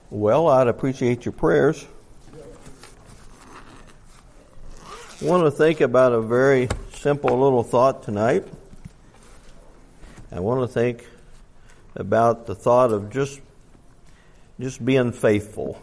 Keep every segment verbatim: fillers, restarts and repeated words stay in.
Well, I'd appreciate your prayers. I want to think about a very simple little thought tonight. I want to think about the thought of just just being faithful.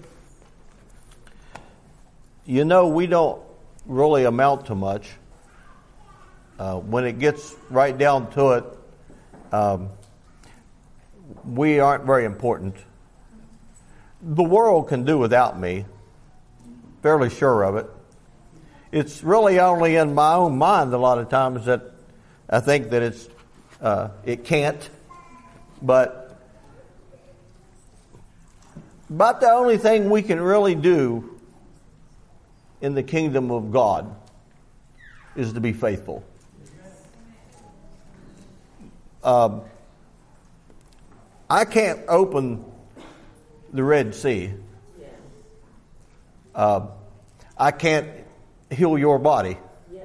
You know, we don't really amount to much. Uh, when it gets right down to it, um, we aren't very important. The world can do without me, fairly sure of it. It's really only in my own mind a lot of times that I think that it's uh, it can't. But about the only thing we can really do in the kingdom of God is to be faithful. Um, I can't open the Red Sea. Uh, I can't heal your body.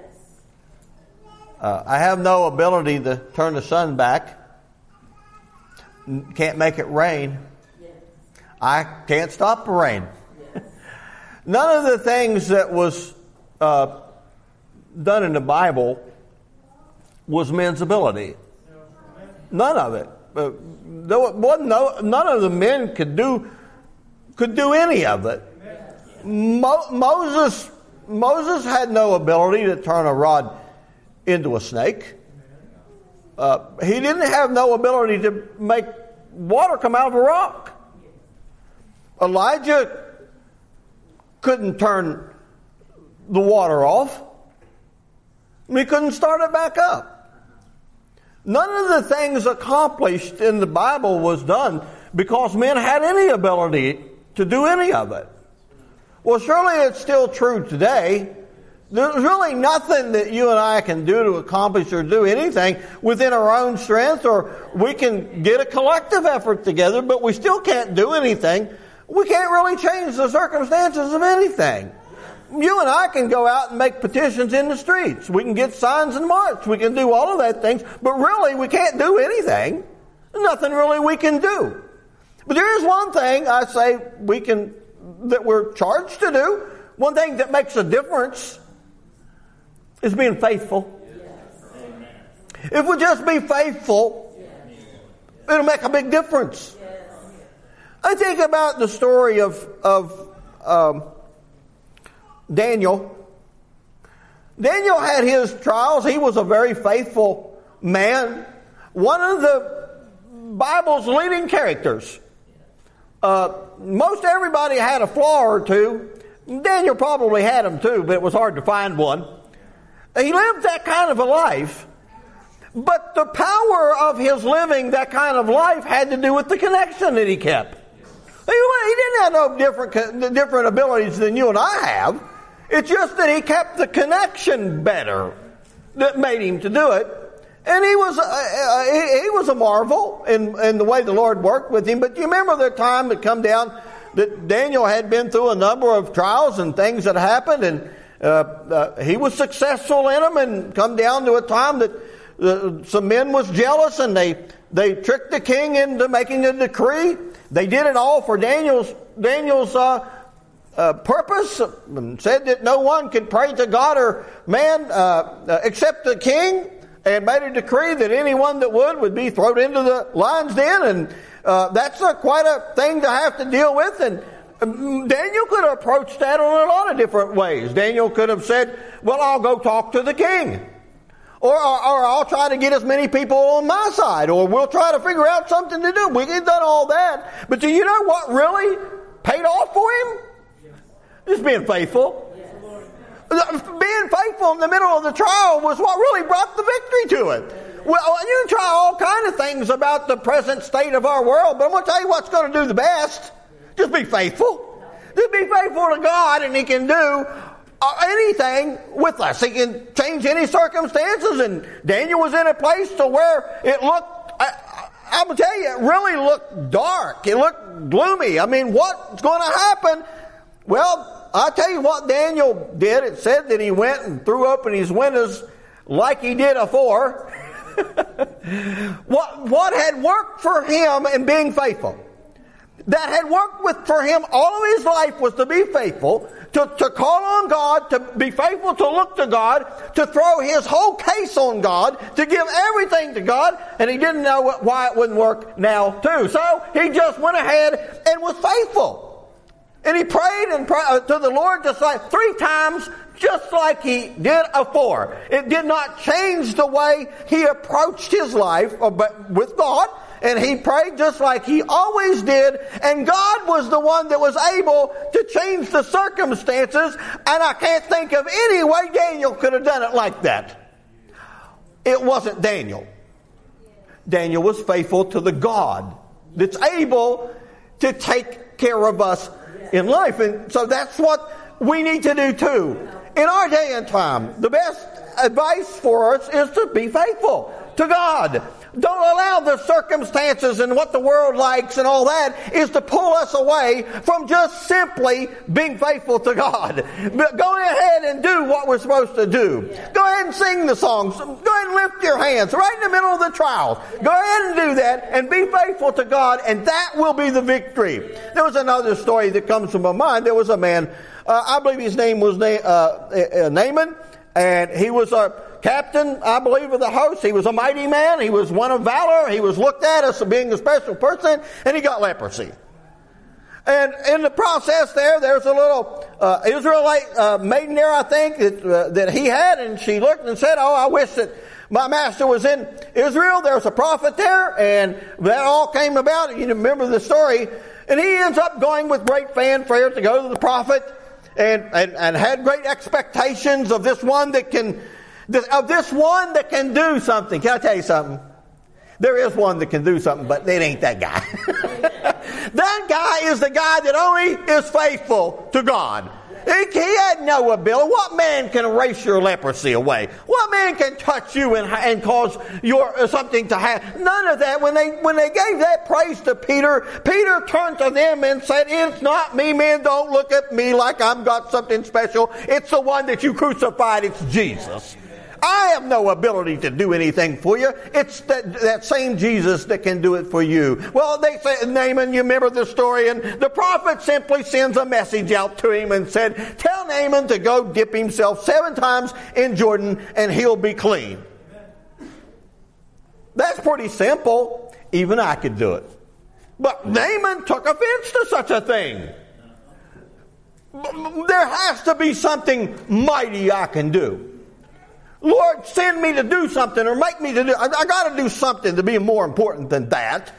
Uh, I have no ability to turn the sun back. Can't make it rain. I can't stop the rain. None of the things that was uh, done in the Bible was men's ability. None of it. Uh, there wasn't no, none of the men could do could do any of it. Mo- Moses Moses had no ability to turn a rod into a snake. Uh, he didn't have no ability to make water come out of a rock. Elijah couldn't turn the water off. He couldn't start it back up. None of the things accomplished in the Bible was done because men had any ability to do any of it. Well, surely it's still true today. There's really nothing that you and I can do to accomplish or do anything within our own strength, or we can get a collective effort together, but we still can't do anything. We can't really change the circumstances of anything. You and I can go out and make petitions in the streets. We can get signs and march. We can do all of that things, but really we can't do anything. There's nothing really we can do. But there is one thing I say we can, that we're charged to do. One thing that makes a difference is being faithful. Yes. If we just be faithful, yes, it'll make a big difference. Yes. I think about the story of of um, Daniel. Daniel had his trials. He was a very faithful man. One of the Bible's leading characters. Uh, most everybody had a flaw or two. Daniel probably had them too, but it was hard to find one. He lived that kind of a life. But the power of his living that kind of life had to do with the connection that he kept. He, he didn't have no different, different abilities than you and I have. It's just that he kept the connection better that made him to do it. And he was uh, he, he was a marvel in, in the way the Lord worked with him. But you remember the time that come down that Daniel had been through a number of trials and things that happened, and uh, uh, he was successful in them, and come down to a time that uh, some men was jealous, and they they tricked the king into making a decree. They did it all for Daniel's Daniel's uh, uh, purpose, and said that no one could pray to God or man uh, uh, except the king, and made a decree that anyone that would would be thrown into the lion's den. And uh, that's a, quite a thing to have to deal with. And um, Daniel could have approached that in a lot of different ways. Daniel could have said, well, I'll go talk to the king. Or, or, or I'll try to get as many people on my side. Or we'll try to figure out something to do. We have done all that. But do you know what really paid off for him? Just being faithful. Being faithful in the middle of the trial was what really brought the victory to it. Well, you can try all kinds of things about the present state of our world, but I'm going to tell you what's going to do the best. Just be faithful. Just be faithful to God, and He can do anything with us. He can change any circumstances, and Daniel was in a place to where it looked, I, I will tell you, it really looked dark. It looked gloomy. I mean, what's going to happen? Well, I'll tell you what Daniel did. It said that he went and threw open his windows like he did afore. what, what had worked for him in being faithful? that had worked with for him all of his life was to be faithful, to, to call on God, to be faithful, to look to God, to throw his whole case on God, to give everything to God, and he didn't know what, why it wouldn't work now too. So he just went ahead and was faithful. And he prayed and prayed to the Lord just like three times, just like he did afore. It did not change the way he approached his life with God. And he prayed just like he always did. And God was the one that was able to change the circumstances. And I can't think of any way Daniel could have done it like that. It wasn't Daniel. Daniel was faithful to the God that's able to take care of us in life. And so that's what we need to do too. In our day and time, the best advice for us is to be faithful to God. Don't allow the circumstances and what the world likes and all that is to pull us away from just simply being faithful to God. But go ahead and do what we're supposed to do. Go ahead and sing the songs. Go ahead and lift your hands right in the middle of the trial. Go ahead and do that and be faithful to God, and that will be the victory. There was another story that comes to my mind. There was a man, uh, I believe his name was Na- uh, uh, Naaman, and he was a captain, I believe, of the host. He was a mighty man. He was one of valor. He was looked at as being a special person, and he got leprosy. And in the process there, there's a little uh, Israelite uh, maiden there, I think, that, uh, that he had, and she looked and said, oh, I wish that my master was in Israel. There's a prophet there, and that all came about. You remember the story. And he ends up going with great fanfare to go to the prophet, and, and, and had great expectations of this one that can of this one that can do something. Can I tell you something? There is one that can do something, but it ain't that guy. That guy is the guy that only is faithful to God. He, he had no ability. What man can erase your leprosy away? What man can touch you and, and cause your uh, something to happen? None of that. When they when they gave that praise to Peter, Peter turned to them and said, "It's not me, man. Don't look at me like I've got something special. It's the one that you crucified. It's Jesus. I have no ability to do anything for you. It's that, that same Jesus that can do it for you." Well, they say, Naaman, you remember the story, and the prophet simply sends a message out to him and said, tell Naaman to go dip himself seven times in Jordan and he'll be clean. That's pretty simple. Even I could do it. But Naaman took offense to such a thing. There has to be something mighty I can do. Lord, send me to do something or make me to do, I, I got to do something to be more important than that.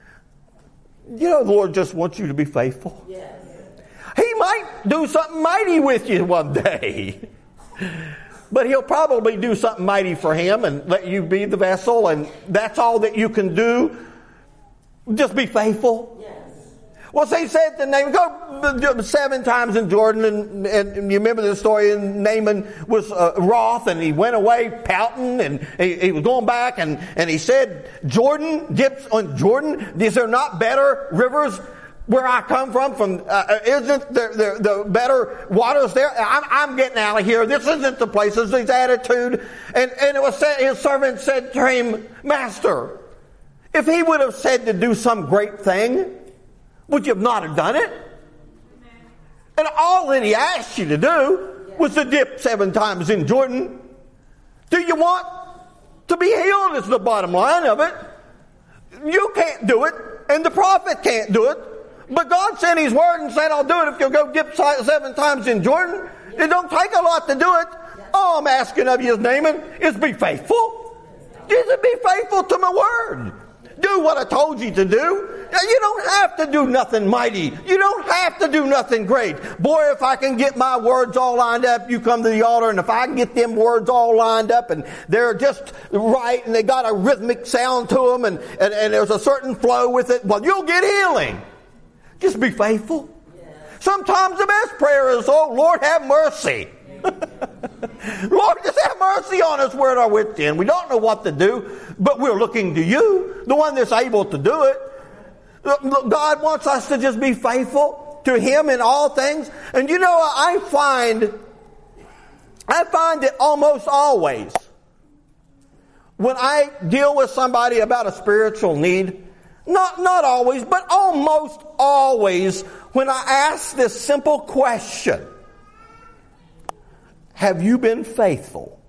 You know, the Lord just wants you to be faithful. Yes. He might do something mighty with you one day. But he'll probably do something mighty for him and let you be the vessel, and that's all that you can do. Just be faithful. Yes. Well, so he said to Naaman, go seven times in Jordan, and, and you remember the story, and Naaman was uh, wroth, and he went away pouting, and he, he was going back, and, and he said, Jordan, dips on Jordan, is there not better rivers where I come from? From uh, isn't the, the, the better waters there? I'm, I'm getting out of here. This isn't the place. This is his attitude. And, and it was said, his servant said to him, Master, if he would have said to do some great thing, would you have not have done it? And all that he asked you to do was to dip seven times in Jordan. Do you want to be healed? Is the bottom line of it. You can't do it, and the prophet can't do it. But God sent his word and said, I'll do it if you'll go dip seven times in Jordan. It don't take a lot to do it. All I'm asking of you, Naaman, is be faithful. Just be faithful to my word. Do what I told you to do. You don't have to do nothing mighty. You don't have to do nothing great. Boy, if I can get my words all lined up, you come to the altar, and if I can get them words all lined up and they're just right and they got a rhythmic sound to them and, and, and there's a certain flow with it, well, you'll get healing. Just be faithful. Sometimes the best prayer is, oh, Lord, have mercy. Lord, just have mercy on us. We're at our wit's end. We don't know what to do, but we're looking to you, the one that's able to do it. God wants us to just be faithful to him in all things. And you know, I find, I find that almost always when I deal with somebody about a spiritual need, Not, not always, but almost always, when I ask this simple question, have you been faithful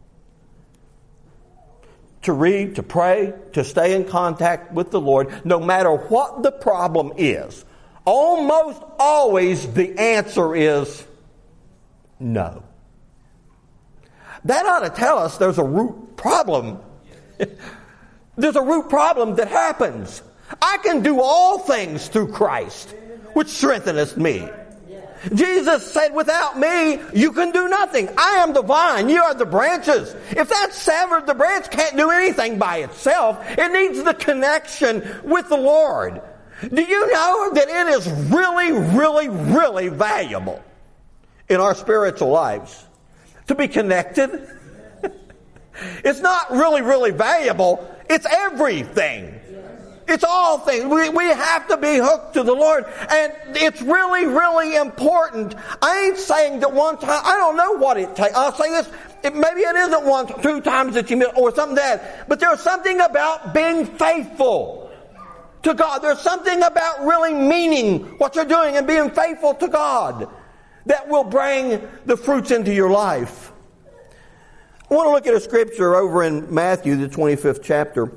to read, to pray, to stay in contact with the Lord, no matter what the problem is? Almost always the answer is no. That ought to tell us there's a root problem. There's a root problem that happens. I can do all things through Christ, which strengtheneth me. Jesus said, without me, you can do nothing. I am the vine, you are the branches. If that's severed, the branch can't do anything by itself. It needs the connection with the Lord. Do you know that it is really, really, really valuable in our spiritual lives to be connected? It's not really, really valuable. It's everything. It's all things. We, we have to be hooked to the Lord. And it's really, really important. I ain't saying that one time, I don't know what it takes. I'll say this, it, maybe it isn't one, two times that you miss, or something like that. But there's something about being faithful to God. There's something about really meaning what you're doing and being faithful to God that will bring the fruits into your life. I want to look at a scripture over in Matthew, the twenty-fifth chapter.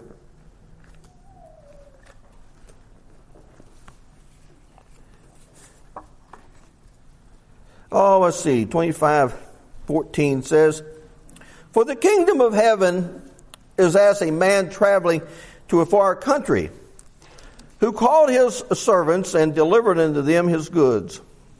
Oh, let's see. twenty-five fourteen says, "For the kingdom of heaven is as a man traveling to a far country, who called his servants and delivered unto them his goods.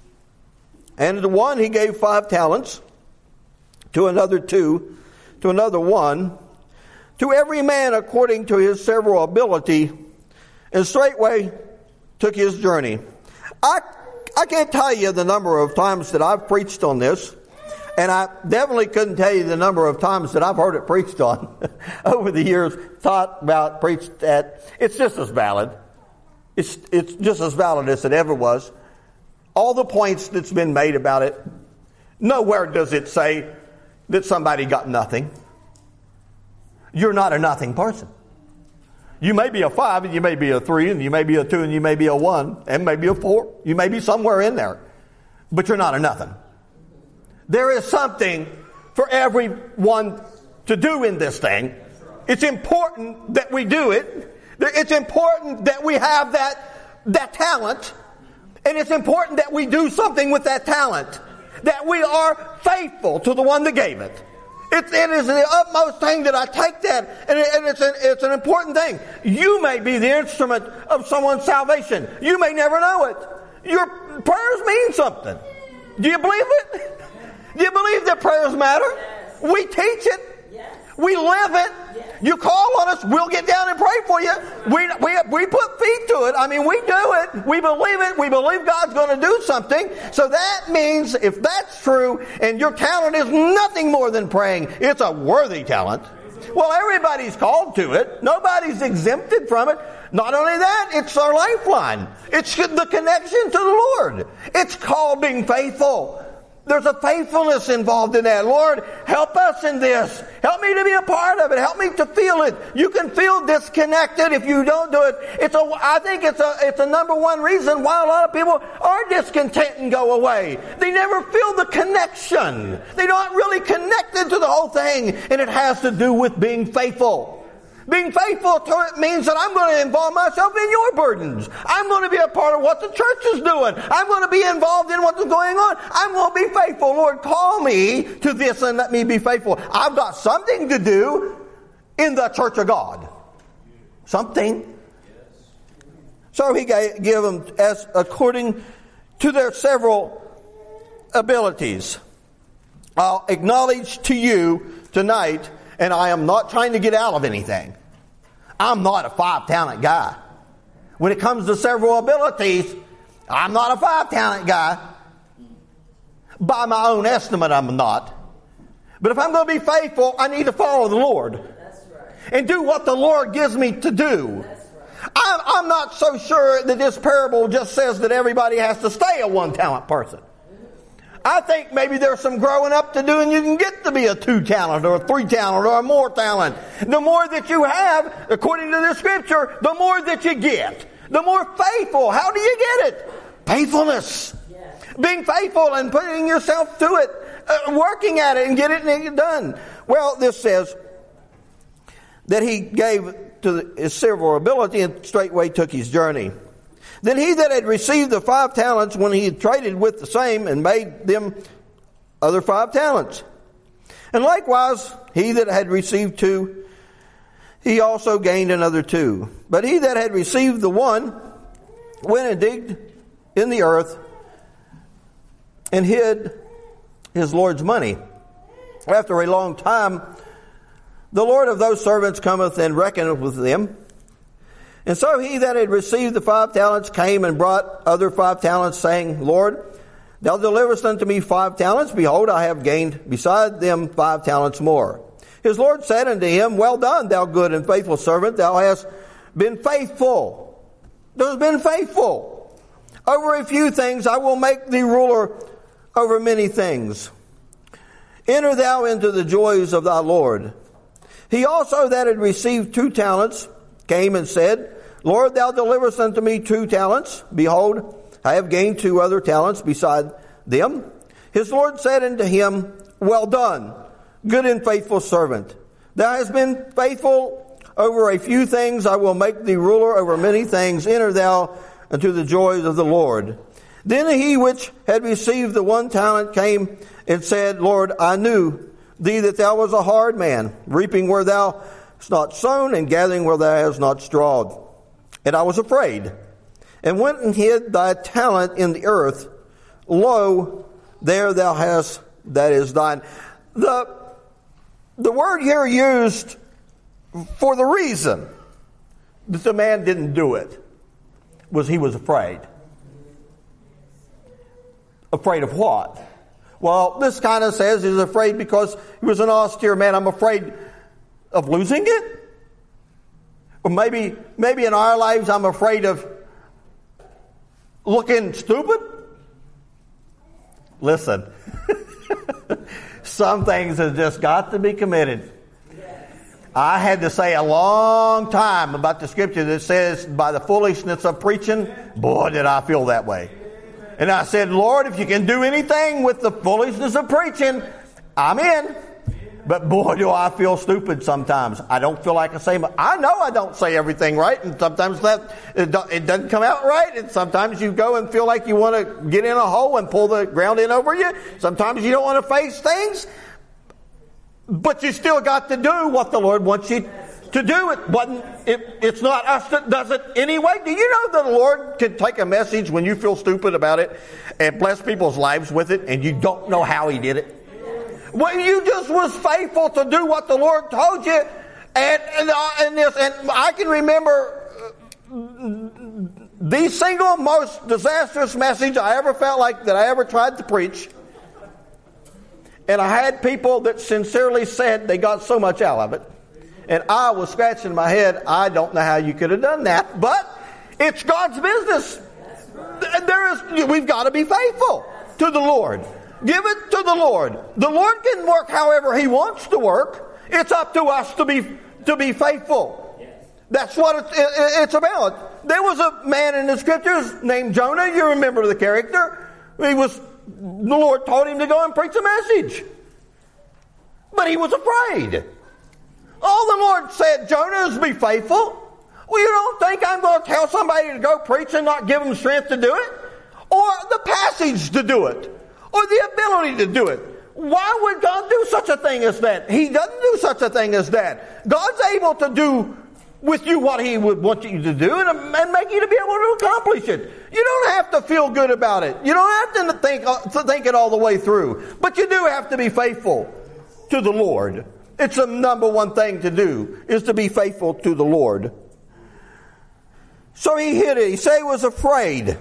And to one he gave five talents, to another two, to another one, to every man according to his several ability, and straightway took his journey." I I can't tell you the number of times that I've preached on this, and I definitely couldn't tell you the number of times that I've heard it preached on over the years, thought about, preached at. It's just as valid. It's, it's just as valid as it ever was. All the points that's been made about it, nowhere does it say that somebody got nothing. You're not a nothing person. You may be a five, and you may be a three, and you may be a two, and you may be a one, and maybe a four. You may be somewhere in there. But you're not a nothing. There is something for everyone to do in this thing. It's important that we do it. It's important that we have that, that talent. And it's important that we do something with that talent. That we are faithful to the one that gave it. It, it is the utmost thing that I take that, and, it, and it's, an, it's an important thing. You may be the instrument of someone's salvation. You may never know it. Your prayers mean something. Do you believe it? Do you believe that prayers matter? Yes. We teach it. Yes. We live it. Yes. You call on us, we'll get down and pray for you. We, we, we put feet to it. I mean, we do it. We believe it. We believe God's going to do something. So that means if that's true and your talent is nothing more than praying, it's a worthy talent. Well, everybody's called to it. Nobody's exempted from it. Not only that, it's our lifeline. It's the connection to the Lord. It's called being faithful. There's a faithfulness involved in that. Lord, help us in this. Help me to be a part of it. Help me to feel it. You can feel disconnected if you don't do it. It's a, I think it's a, it's a number one reason why a lot of people are discontent and go away. They never feel the connection. They're not really connected to the whole thing. And it has to do with being faithful. Being faithful to it means that I'm going to involve myself in your burdens. I'm going to be a part of what the church is doing. I'm going to be involved in what's going on. I'm going to be faithful. Lord, call me to this and let me be faithful. I've got something to do in the church of God. Something. So he gave them as according to their several abilities. I'll acknowledge to you tonight, and I am not trying to get out of anything. I'm not a five-talent guy. When it comes to several abilities, I'm not a five-talent guy. By my own estimate, I'm not. But if I'm going to be faithful, I need to follow the Lord. That's right. And do what the Lord gives me to do. That's right. I'm, I'm not so sure that this parable just says that everybody has to stay a one-talent person. I think maybe there's some growing up to do and you can get to be a two talent or a three talent or a more talent. The more that you have, according to the scripture, the more that you get. The more faithful. How do you get it? Faithfulness. Yes. Being faithful and putting yourself to it. Uh, working at it and getting it done. Well, this says that he gave to his silver ability and straightway took his journey. Then he that had received the five talents, when he had traded with the same and made them other five talents. And likewise, he that had received two, he also gained another two. But he that had received the one went and digged in the earth and hid his Lord's money. After a long time, the Lord of those servants cometh and reckoneth with them. And so he that had received the five talents came and brought other five talents, saying, Lord, thou deliverest unto me five talents. Behold, I have gained beside them five talents more. His Lord said unto him, Well done, thou good and faithful servant. Thou hast been faithful. Thou hast been faithful. Over a few things I will make thee ruler over many things. Enter thou into the joys of thy Lord. He also that had received two talents came and said, Lord, thou deliverest unto me two talents. Behold, I have gained two other talents beside them. His Lord said unto him, Well done, good and faithful servant. Thou hast been faithful over a few things. I will make thee ruler over many things. Enter thou into the joys of the Lord. Then he which had received the one talent came and said, Lord, I knew thee that thou was a hard man, reaping where thou hast not sown, and gathering where thou hast not strawed. And I was afraid, and went and hid thy talent in the earth. Lo, there thou hast that is thine. The, the word here used for the reason that the man didn't do it was he was afraid. Afraid of what? Well, this kind of says he's afraid because he was an austere man. I'm afraid of losing it. Or maybe, maybe in our lives I'm afraid of looking stupid. Listen, some things have just got to be committed. I had to say a long time about the scripture that says, by the foolishness of preaching, boy, did I feel that way. And I said, Lord, if you can do anything with the foolishness of preaching, I'm in. But boy, do I feel stupid sometimes. I don't feel like I say, I know I don't say everything right, and sometimes that it doesn't come out right, and sometimes you go and feel like you want to get in a hole and pull the ground in over you. Sometimes you don't want to face things, but you still got to do what the Lord wants you to do. It wasn't, it, it's not us that does it anyway. Do you know that the Lord can take a message when you feel stupid about it and bless people's lives with it, and you don't know how He did it? When you just was faithful to do what the Lord told you, and and, uh, and this, and I can remember uh, the single most disastrous message I ever felt like that I ever tried to preach. And I had people that sincerely said they got so much out of it. And I was scratching my head. I don't know how you could have done that, but it's God's business. There is, we've got to be faithful to the Lord. Give it to the Lord. The Lord can work however He wants to work. It's up to us to be to be faithful. That's what it's, it, it's about. There was a man in the scriptures named Jonah. You remember the character. He was. The Lord told him to go and preach a message, but he was afraid. All the Lord said, Jonah, is be faithful. Well, you don't think I'm going to tell somebody to go preach and not give them strength to do it, or the passage to do it, or the ability to do it? Why would God do such a thing as that? He doesn't do such a thing as that. God's able to do with you what He would want you to do, and, and make you to be able to accomplish it. You don't have to feel good about it. You don't have to think, to think it all the way through. But you do have to be faithful to the Lord. It's the number one thing to do, is to be faithful to the Lord. So he hid it. He said he was afraid.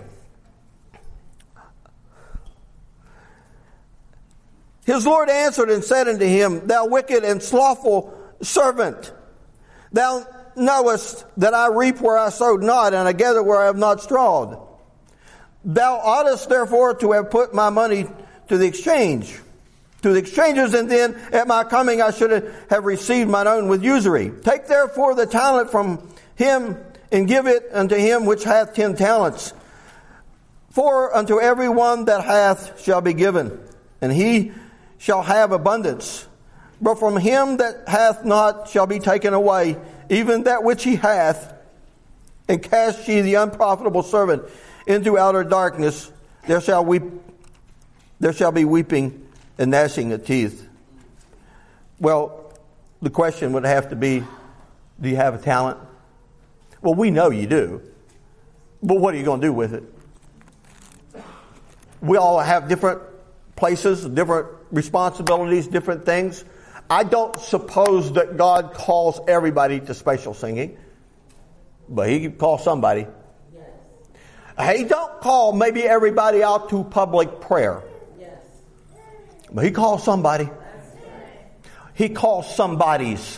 His Lord answered and said unto him, Thou wicked and slothful servant, thou knowest that I reap where I sowed not, and I gather where I have not strawed. Thou oughtest therefore to have put my money to to the exchange, to the exchangers, and then at my coming I should have received mine own with usury. Take therefore the talent from him, and give it unto him which hath ten talents. For unto every one that hath shall be given, and he shall have abundance. But from him that hath not shall be taken away, even that which he hath. And cast ye the unprofitable servant into outer darkness. There shall weep, there shall be weeping and gnashing of teeth. Well, the question would have to be, do you have a talent? Well, we know you do. But what are you going to do with it? We all have different places, different responsibilities, different things. I don't suppose that God calls everybody to special singing. But he calls somebody. Yes. He don't call maybe everybody out to public prayer. Yes. But he calls somebody. He calls somebody's.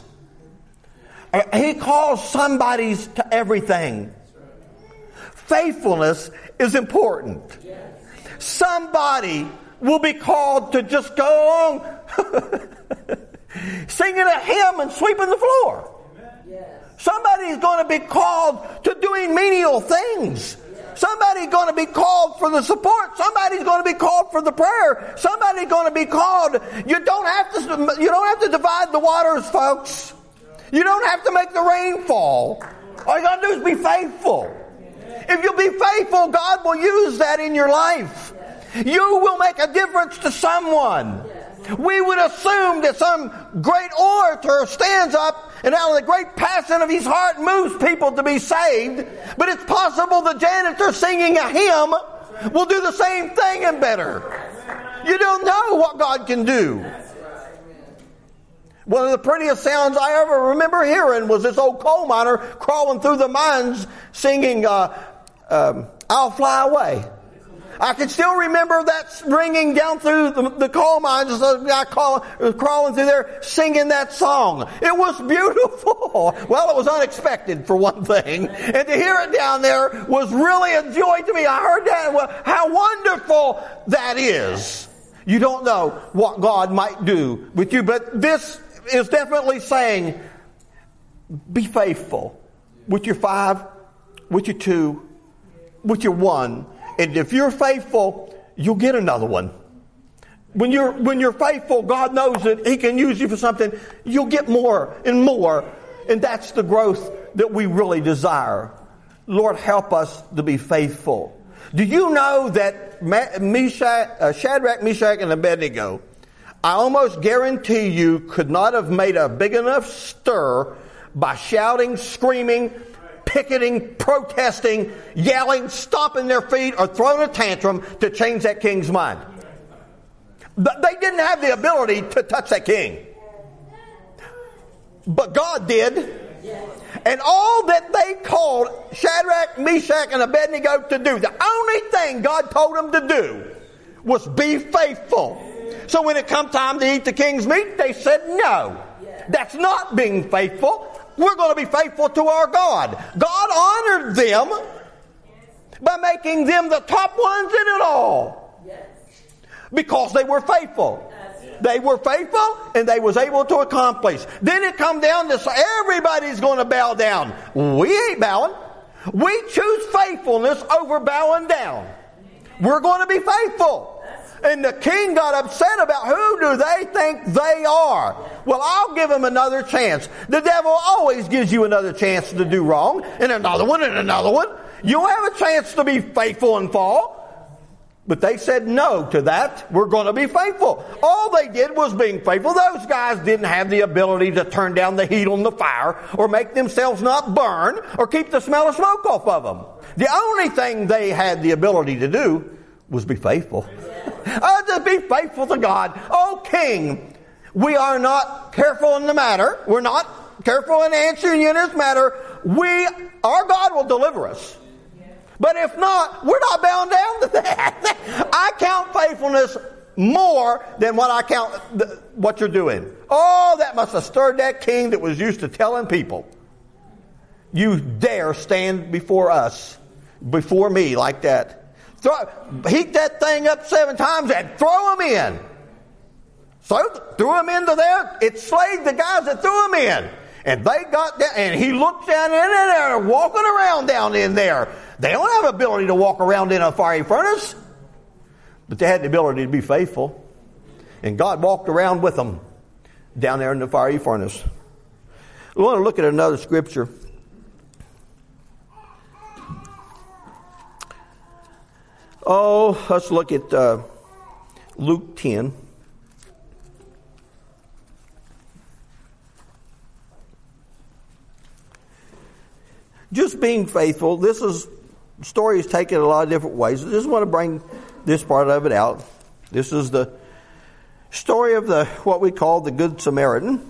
He calls somebody's to everything. Faithfulness is important. Yes. Somebody will be called to just go along singing a hymn and sweeping the floor. Yes. Somebody's going to be called to doing menial things. Somebody's going to be called for the support. Somebody's going to be called for the prayer. Somebody's going to be called. You don't have to. You don't have to divide the waters, folks. You don't have to make the rain fall. All you got to do is be faithful. If you'll be faithful, God will use that in your life. You will make a difference to someone. We would assume that some great orator stands up and out of the great passion of his heart moves people to be saved. But it's possible the janitor singing a hymn will do the same thing and better. You don't know what God can do. One of the prettiest sounds I ever remember hearing was this old coal miner crawling through the mines singing, uh, um, I'll Fly Away. I can still remember that ringing down through the, the coal mines. A guy call, crawling through there singing that song. It was beautiful. Well, it was unexpected for one thing. And to hear it down there was really a joy to me. I heard that. Well, how wonderful that is. You don't know what God might do with you. But this is definitely saying, be faithful with your five, with your two, with your one. And if you're faithful, you'll get another one. When you're, when you're faithful, God knows that He can use you for something. You'll get more and more. And that's the growth that we really desire. Lord, help us to be faithful. Do you know that Meshach, uh, Shadrach, Meshach, and Abednego, I almost guarantee you, could not have made a big enough stir by shouting, screaming, picketing, protesting, yelling, stomping their feet, or throwing a tantrum to change that king's mind. They didn't have the ability to touch that king. But God did. And all that they called Shadrach, Meshach, and Abednego to do, the only thing God told them to do was be faithful. So when it come time to eat the king's meat, they said no. That's not being faithful. We're going to be faithful to our God. God honored them by making them the top ones in it all. Because they were faithful. They were faithful and they was able to accomplish. Then it come down to say everybody's going to bow down. We ain't bowing. We choose faithfulness over bowing down. We're going to be faithful. And the king got upset about who do they think they are. Well, I'll give him another chance. The devil always gives you another chance to do wrong. And another one and another one. You'll have a chance to be faithful and fall. But they said no to that. We're going to be faithful. All they did was being faithful. Those guys didn't have the ability to turn down the heat on the fire or make themselves not burn or keep the smell of smoke off of them. The only thing they had the ability to do was be faithful. Oh, just be faithful to God. Oh, King, we are not careful in the matter. We're not careful in answering you in this matter. We, our God will deliver us. But if not, we're not bound down to that. I count faithfulness more than what I count the, what you're doing. Oh, that must have stirred that king that was used to telling people, you dare stand before us, before me like that. throw, heat that thing up seven times and throw them in. So threw them into there. It slayed the guys that threw them in. And they got down, and he looked down in there, walking around down in there. They don't have ability to walk around in a fiery furnace. But they had the ability to be faithful. And God walked around with them down there in the fiery furnace. We want to look at another scripture. Oh, let's look at uh, Luke ten. Just being faithful. This is story is taken a lot of different ways. I just want to bring this part of it out. This is the story of the what we call the Good Samaritan.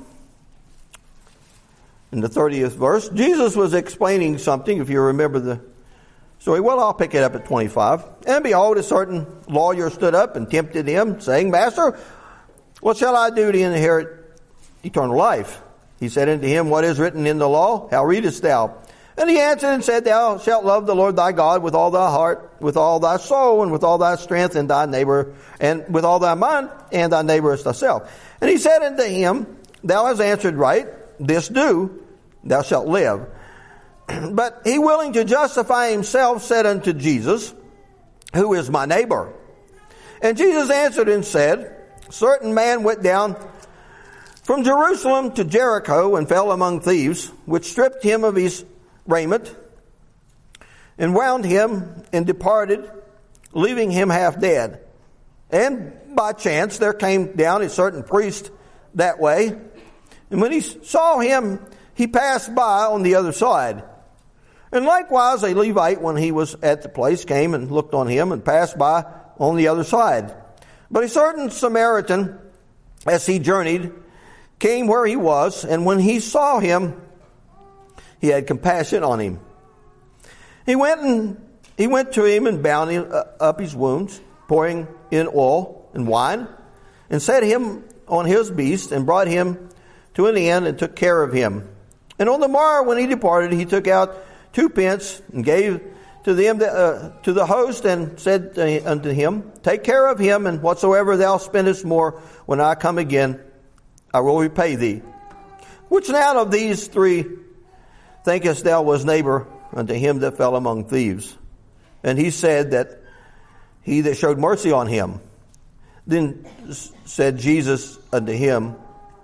In the thirtieth verse, Jesus was explaining something. If you remember the story, well, I'll pick it up at twenty-five. And behold, a certain lawyer stood up and tempted him, saying, Master, what shall I do to inherit eternal life? He said unto him, What is written in the law? How readest thou? And he answered and said, Thou shalt love the Lord thy God with all thy heart, with all thy soul, and with all thy strength, and thy neighbor, and with all thy mind, and thy neighbor as thyself. And he said unto him, Thou hast answered right, this do, thou shalt live. But he, willing to justify himself, said unto Jesus, Who is my neighbor? And Jesus answered and said, A certain man went down from Jerusalem to Jericho, and fell among thieves, which stripped him of his raiment, and wound him, and departed, leaving him half dead. And by chance there came down a certain priest that way, and when he saw him, he passed by on the other side. And likewise a Levite, when he was at the place, came and looked on him, and passed by on the other side. But a certain Samaritan, as he journeyed, came where he was, and when he saw him, he had compassion on him. He went and he went to him and bound him up his wounds, pouring in oil and wine, and set him on his beast, and brought him to an inn, and took care of him. And on the morrow, when he departed, he took out two pence and gave to them the, uh, to the host, and said unto him, Take care of him, and whatsoever thou spendest more, when I come again, I will repay thee. Which now of these three thinkest thou was neighbor unto him that fell among thieves? And he said that he that showed mercy on him. Then said Jesus unto him,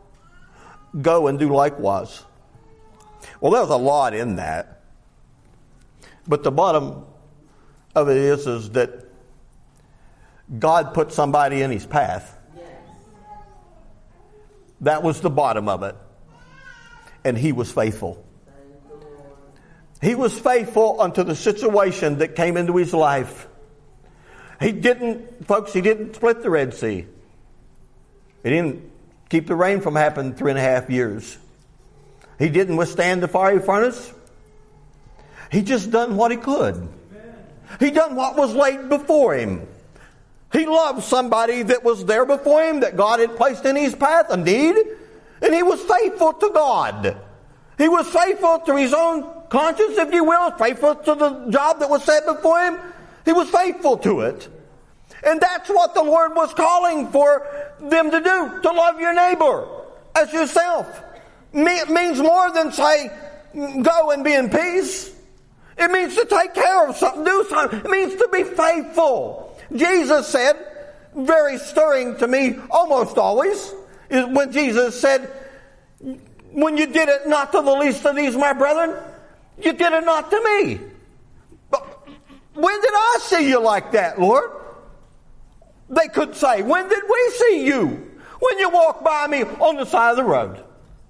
Go and do likewise. Well, there's a lot in that. But the bottom of it is, is that God put somebody in his path. That was the bottom of it. And he was faithful. He was faithful unto the situation that came into his life. He didn't, folks, he didn't split the Red Sea. He didn't keep the rain from happening three and a half years. He didn't withstand the fiery furnace. He just done what he could. He done what was laid before him. He loved somebody that was there before him, that God had placed in his path, indeed. And he was faithful to God. He was faithful to his own conscience, if you will, faithful to the job that was set before him. He was faithful to it. And that's what the Lord was calling for them to do, to love your neighbor as yourself. It means more than say, go and be in peace. It means to take care of something, do something. It means to be faithful. Jesus said, very stirring to me almost always, is when Jesus said, when you did it not to the least of these, my brethren, you did it not to me. But when did I see you like that, Lord? They could say, when did we see you? When you walked by me on the side of the road.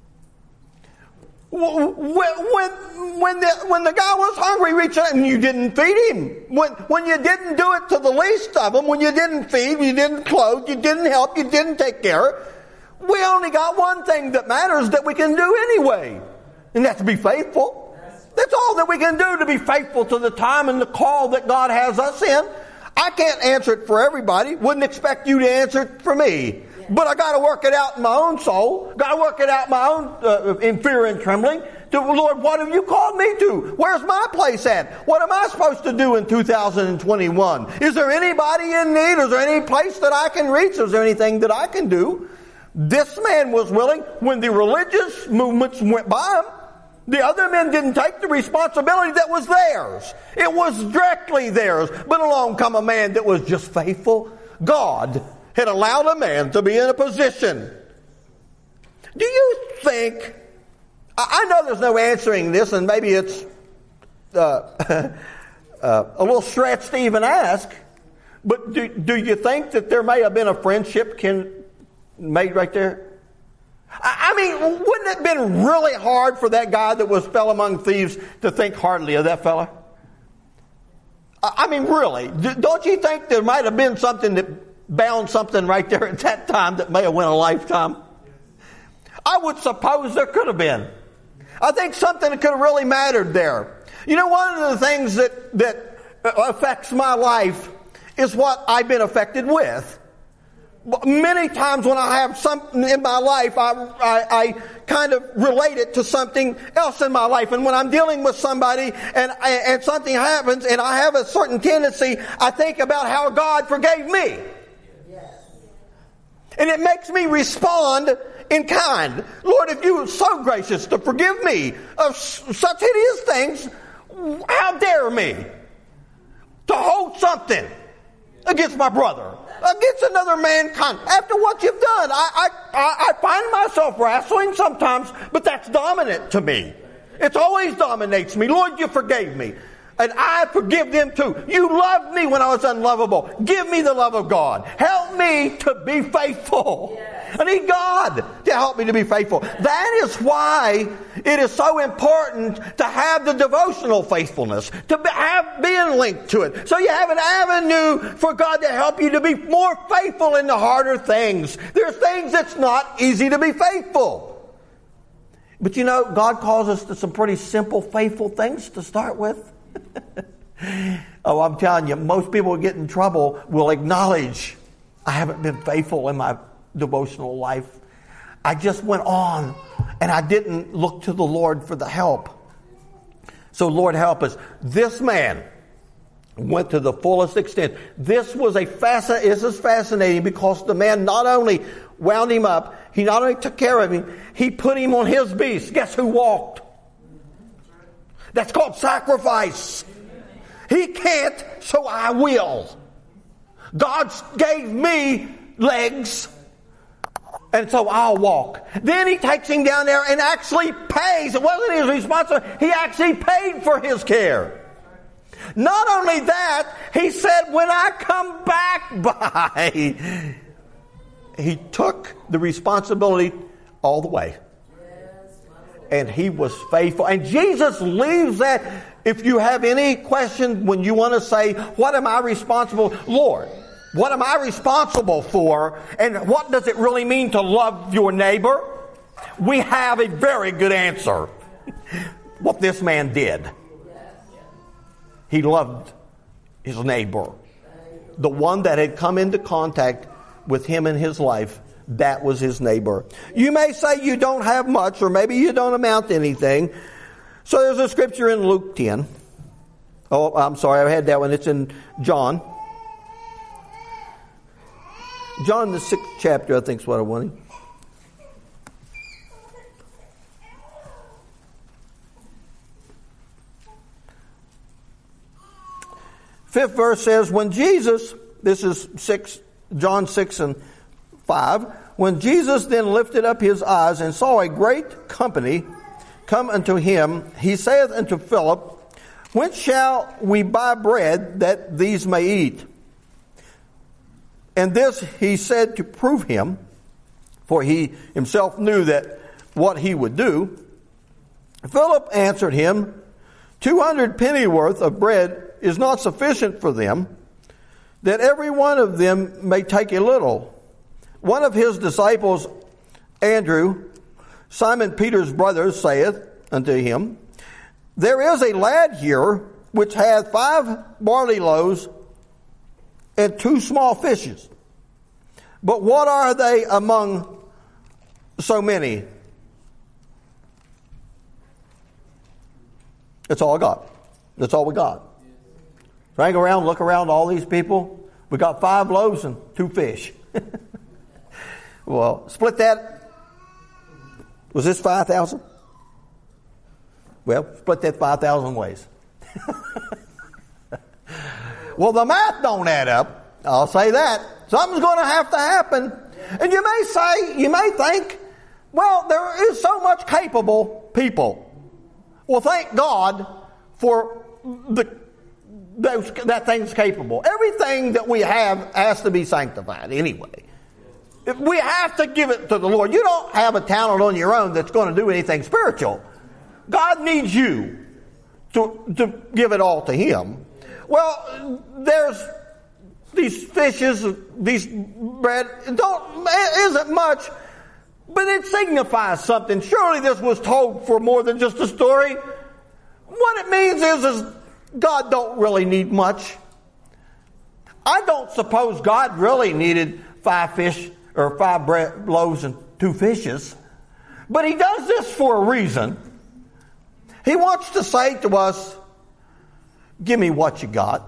When, when, when, the, when the guy was hungry, reached out and you didn't feed him. When, when you didn't do it to the least of them, when you didn't feed, you didn't clothe, you didn't help, you didn't take care. We only got one thing that matters that we can do anyway. And that's to be faithful. That's all that we can do, to be faithful to the time and the call that God has us in. I can't answer it for everybody. Wouldn't expect you to answer it for me. But I got to work it out in my own soul. Got to work it out in my own uh, in fear and trembling. Lord, what have you called me to? Where's my place at? What am I supposed to do in two thousand twenty-one? Is there anybody in need? Is there any place that I can reach? Is there anything that I can do? This man was willing. When the religious movements went by him, the other men didn't take the responsibility that was theirs. It was directly theirs. But along come a man that was just faithful. God had allowed a man to be in a position. Do you think, I know there's no answering this, and maybe it's uh, uh, a little stretch to even ask, but do, do you think that there may have been a friendship can, made right there? I, I mean, wouldn't it have been really hard for that guy that was fell among thieves to think hardly of that fella? I, I mean, really, do, don't you think there might have been something that bound something right there at that time that may have went a lifetime? I would suppose there could have been. I think something that could have really mattered there. You know, one of the things that, that affects my life is what I've been affected with. Many times when I have something in my life, I, I, I kind of relate it to something else in my life. And when I'm dealing with somebody and, and something happens and I have a certain tendency, I think about how God forgave me. And it makes me respond in kind. Lord, if you were so gracious to forgive me of such hideous things, how dare me to hold something against my brother, against another mankind, after what you've done. I, I, I find myself wrestling sometimes, but that's dominant to me. It always dominates me. Lord, you forgave me. And I forgive them too. You loved me when I was unlovable. Give me the love of God. Help me to be faithful. Yes. I need God to help me to be faithful. That is why it is so important to have the devotional faithfulness, to have being linked to it. So you have an avenue for God to help you to be more faithful in the harder things. There's things that's not easy to be faithful. But you know, God calls us to some pretty simple, faithful things to start with. Oh, I'm telling you, most people who get in trouble will acknowledge, I haven't been faithful in my devotional life. I just went on and I didn't look to the Lord for the help. So Lord, help us. This man went to the fullest extent. This was a fascinating, this is fascinating because the man not only wound him up, he not only took care of him, he put him on his beast. Guess who walked? That's called sacrifice. He can't, so I will. God gave me legs, and so I'll walk. Then he takes him down there and actually pays. It wasn't his responsibility. He actually paid for his care. Not only that, he said, when I come back by, he took the responsibility all the way. And he was faithful. And Jesus leaves that. If you have any question when you want to say, what am I responsible? Lord, what am I responsible for? And what does it really mean to love your neighbor? We have a very good answer. What this man did. He loved his neighbor. The one that had come into contact with him in his life. That was his neighbor. You may say you don't have much, or maybe you don't amount to anything. So there's a scripture in Luke ten. Oh, I'm sorry, I had that one. It's in John. John, the sixth chapter, I think is what I wanted. Fifth verse says, when Jesus, this is six, John six and five, when Jesus then lifted up his eyes and saw a great company come unto him, he saith unto Philip, whence shall we buy bread that these may eat? And this he said to prove him, for he himself knew that what he would do. Philip answered him, two hundred pennyworth of bread is not sufficient for them, that every one of them may take a little. One of his disciples, Andrew, Simon Peter's brother, saith unto him, there is a lad here which hath five barley loaves and two small fishes. But what are they among so many? That's all I got. That's all we got. So hang around, look around all these people. We got five loaves and two fish. Well, split that. Was this five thousand? Well, split that five thousand ways. Well, the math don't add up. I'll say that. Something's going to have to happen. And you may say, you may think, well, there is so much capable people. Well, thank God for the those, that thing's capable. Everything that we have has to be sanctified anyway. If we have to give it to the Lord. You don't have a talent on your own that's going to do anything spiritual. God needs you to, to give it all to Him. Well, there's these fishes, these bread. Don't it isn't much, but it signifies something. Surely this was told for more than just a story. What it means is, is God don't really need much. I don't suppose God really needed five fish or five bread, loaves and two fishes. But He does this for a reason. He wants to say to us, give me what you got.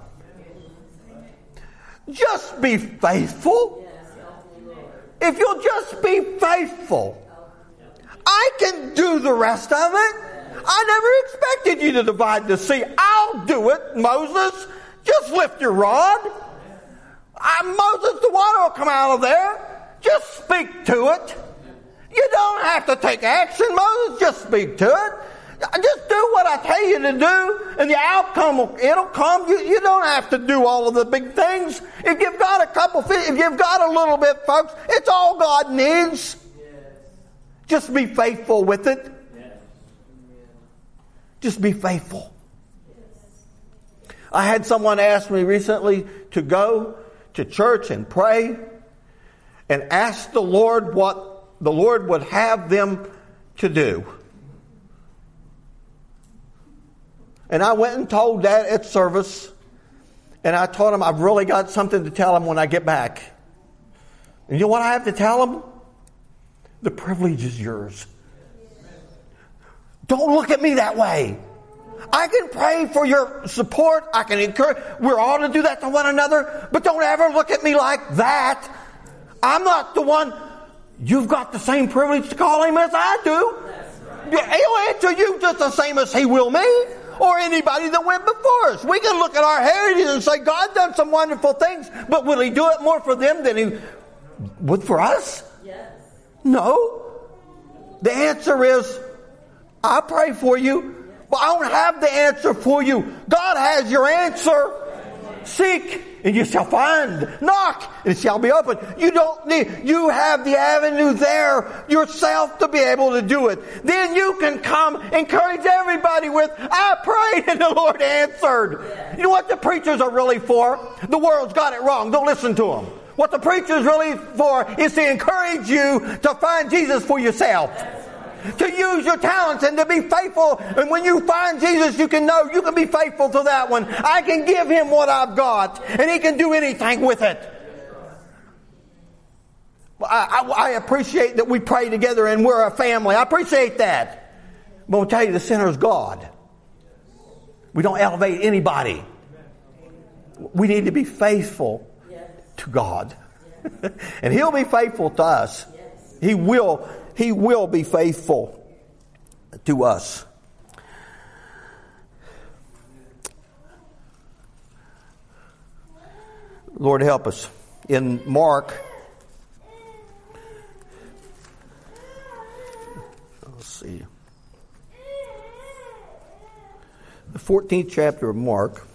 Just be faithful. If you'll just be faithful, I can do the rest of it. I never expected you to divide the sea. I'll do it, Moses. Just lift your rod. I, Moses, the water will come out of there. Just speak to it. You don't have to take action, Moses. Just speak to it. Just do what I tell you to do, and the outcome, will, it'll come. You, you don't have to do all of the big things. If you've got a couple, if you've got a little bit, folks, it's all God needs. Yes. Just be faithful with it. Yes. Just be faithful. Yes. I had someone ask me recently to go to church and pray and ask the Lord what the Lord would have them to do. And I went and told that at service. And I told him I've really got something to tell him when I get back. And you know what I have to tell him? The privilege is yours. Don't look at me that way. I can pray for your support. I can encourage. We're all to do that to one another. But don't ever look at me like that. I'm not the one. You've got the same privilege to call him as I do. He'll answer you just the same as he will me. Or anybody that went before us. We can look at our heritage and say, God done some wonderful things, but will He do it more for them than He would for us? Yes. No. The answer is, I pray for you, but I don't have the answer for you. God has your answer. Seek, and you shall find. Knock, and it shall be opened. You don't need, you have the avenue there yourself to be able to do it. Then you can come encourage everybody with, I prayed and the Lord answered. Yeah. You know what the preachers are really for? The world's got it wrong. Don't listen to them. What the preacher's really for is to encourage you to find Jesus for yourself. To use your talents and to be faithful. And when you find Jesus, you can know you can be faithful to that one. I can give Him what I've got, and He can do anything with it. I, I, I appreciate that we pray together and we're a family. I appreciate that. But I'll tell you, the sinner is God. We don't elevate anybody. We need to be faithful to God. And He'll be faithful to us. He will He will be faithful to us. Lord, help us. In Mark, let's see, the fourteenth chapter of Mark.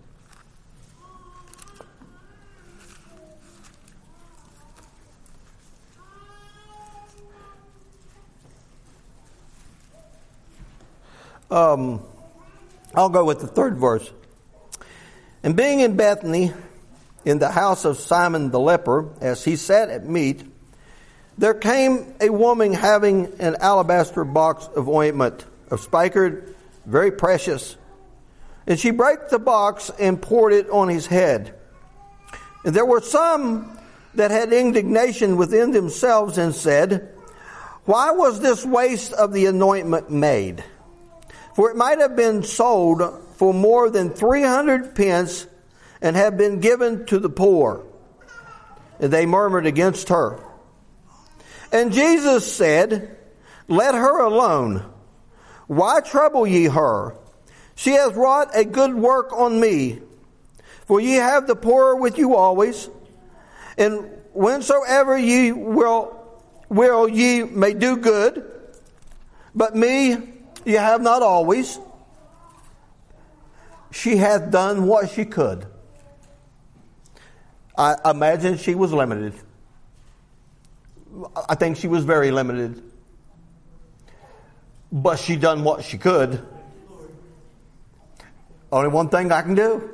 Um, I'll go with the third verse. And being in Bethany, in the house of Simon the leper, as he sat at meat, there came a woman having an alabaster box of ointment, of spikenard, very precious. And she brake the box and poured it on his head. And there were some that had indignation within themselves and said, why was this waste of the anointment made? For it might have been sold for more than three hundred pence and have been given to the poor. And they murmured against her. And Jesus said, Let her alone. Why trouble ye her? She has wrought a good work on me. For ye have the poor with you always, and whensoever ye will, will ye may do good, but me ye have not always. She hath done what she could. I imagine she was limited. I think she was very limited. But she done what she could. Only one thing I can do.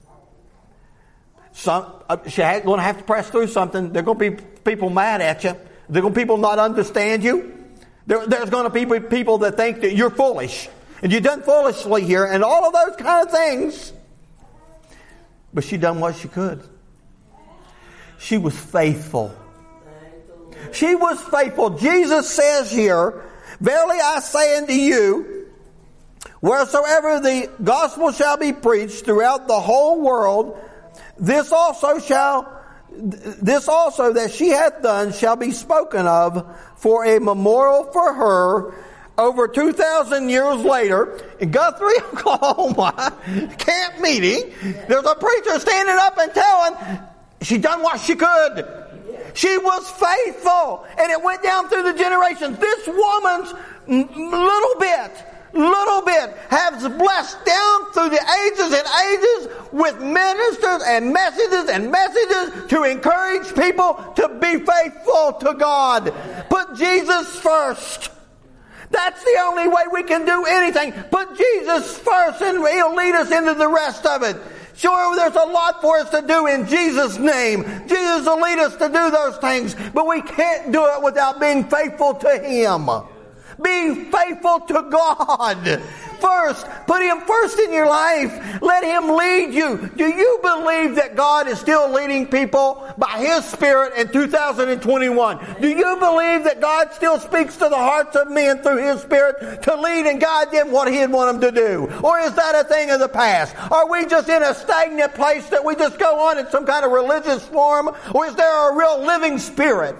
Some, she's going to have to press through something. There are going to be people mad at you. There are going to be people not understand you. There, there's going to be people that think that you're foolish. And you've done foolishly here. And all of those kind of things. But she done what she could. She was faithful. She was faithful. Jesus says here, Verily I say unto you, wheresoever the gospel shall be preached throughout the whole world, this also shall, this also that she hath done shall be spoken of for a memorial for her over two thousand years later. In Guthrie, Oklahoma, camp meeting, there's a preacher standing up and telling, she done what she could. She was faithful. And it went down through the generations. This woman's little bit, little bit has blessed down through the ages and ages with ministers and messages and messages to encourage people to be faithful to God. Put Jesus first. That's the only way we can do anything. Put Jesus first and He'll lead us into the rest of it. Sure, there's a lot for us to do in Jesus' name. Jesus will lead us to do those things, but we can't do it without being faithful to Him. Be faithful to God. First, put Him first in your life. Let Him lead you. Do you believe that God is still leading people by His Spirit in two thousand twenty-one? Do you believe that God still speaks to the hearts of men through His Spirit to lead and guide them what He'd want them to do? Or is that a thing of the past? Are we just in a stagnant place that we just go on in some kind of religious form? Or is there a real living Spirit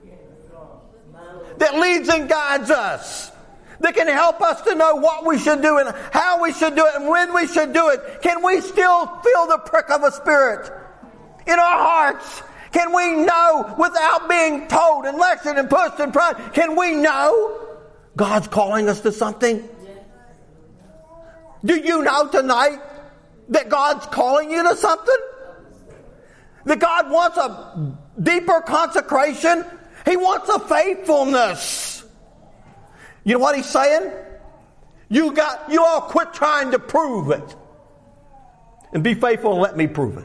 that leads and guides us, that can help us to know what we should do and how we should do it and when we should do it? Can we still feel the prick of a spirit in our hearts? Can we know without being told and lectured and pushed and prodded? Can we know God's calling us to something? Do you know tonight that God's calling you to something? That God wants a deeper consecration? He wants a faithfulness. You know what He's saying? You got, you all quit trying to prove it. And be faithful and let me prove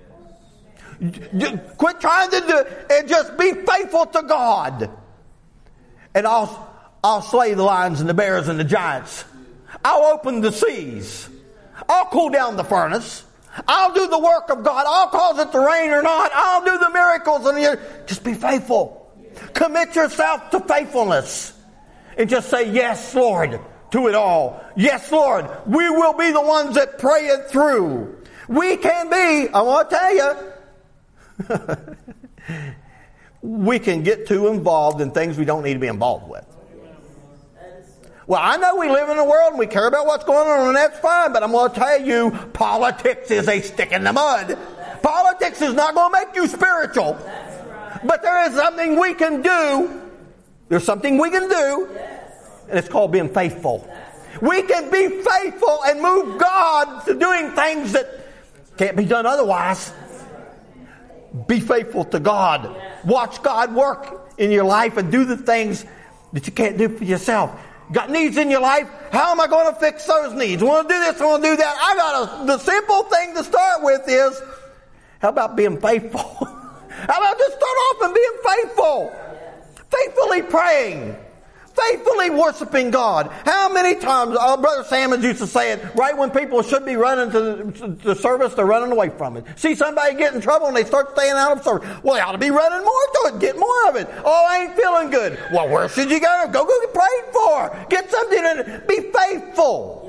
it. Quit trying to do it and just be faithful to God. And I'll, I'll slay the lions and the bears and the giants. I'll open the seas. I'll cool down the furnace. I'll do the work of God. I'll cause it to rain or not. I'll do the miracles. And just be faithful. Commit yourself to faithfulness. And just say, yes, Lord, to it all. Yes, Lord, we will be the ones that pray it through. We can be, I want to tell you, we can get too involved in things we don't need to be involved with. Well, I know we live in a world and we care about what's going on, and that's fine, but I'm going to tell you, politics is a stick in the mud. Politics is not going to make you spiritual. But there is something we can do. There's something we can do, and it's called being faithful. We can be faithful and move God to doing things that can't be done otherwise. Be faithful to God. Watch God work in your life and do the things that you can't do for yourself. Got needs in your life? How am I going to fix those needs? I want to do this, I want to do that. I got a, the simple thing to start with is, how about being faithful? How about just start off and being faithful? Faithfully praying. Faithfully worshiping God. How many times, uh, Brother Sammons used to say it, right when people should be running to the, to the service, they're running away from it. See somebody get in trouble and they start staying out of service. Well, they ought to be running more to it. Get more of it. Oh, I ain't feeling good. Well, where should you go? Go, go get prayed for. Get something in it. Be faithful.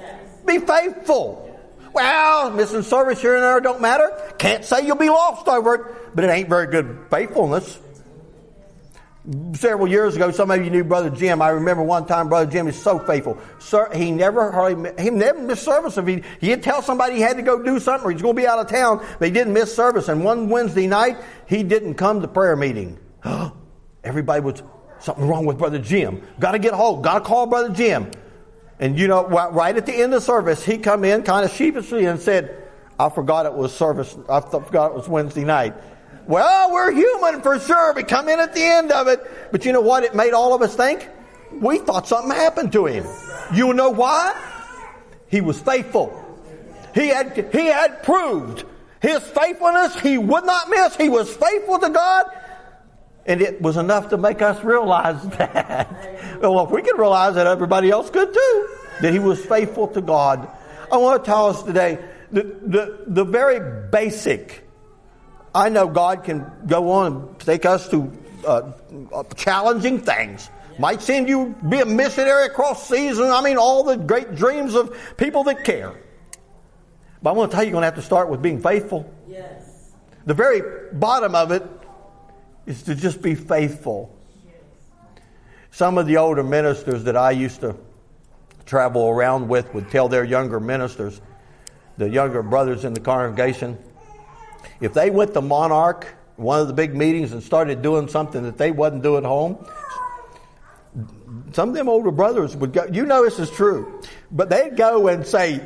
Be faithful. Well, missing service here and there don't matter. Can't say you'll be lost over it, but it ain't very good faithfulness. Several years ago, some of you knew Brother Jim. I remember one time Brother Jim is so faithful. Sir, he never hardly, he never missed service. If he, he'd tell somebody he had to go do something or he's going to be out of town, but he didn't miss service. And one Wednesday night, he didn't come to prayer meeting. Everybody was, something wrong with Brother Jim. Got to get hold. Got to call Brother Jim. And you know, right at the end of service, he come in kind of sheepishly and said, I forgot it was service. I forgot it was Wednesday night. Well, we're human for sure. We come in at the end of it. But you know what? It made all of us think? We thought something happened to him. You know why? He was faithful. He had, he had proved his faithfulness. He would not miss. He was faithful to God. And it was enough to make us realize that. Well, if we could realize that, everybody else could too. That he was faithful to God. I want to tell us today the, the, the very basic. I know God can go on and take us to uh, challenging things. Might send you be a missionary across seas. I mean, all the great dreams of people that care. But I want to tell you, you're going to have to start with being faithful. Yes. The very bottom of it is to just be faithful. Some of the older ministers that I used to travel around with would tell their younger ministers, the younger brothers in the congregation, if they went to Monarch, one of the big meetings, and started doing something that they wasn't doing at home, some of them older brothers would go, you know this is true, but they'd go and say,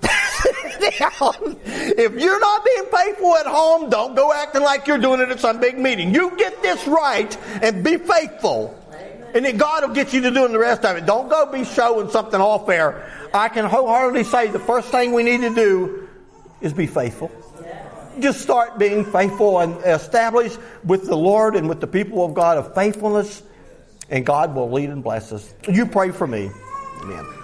if you're not being faithful at home, don't go acting like you're doing it at some big meeting. You get this right and be faithful. And then God will get you to doing the rest of it. Don't go be showing something off there. I can wholeheartedly say the first thing we need to do is be faithful. Just start being faithful and establish with the Lord and with the people of God a faithfulness, and God will lead and bless us. You pray for me. Amen.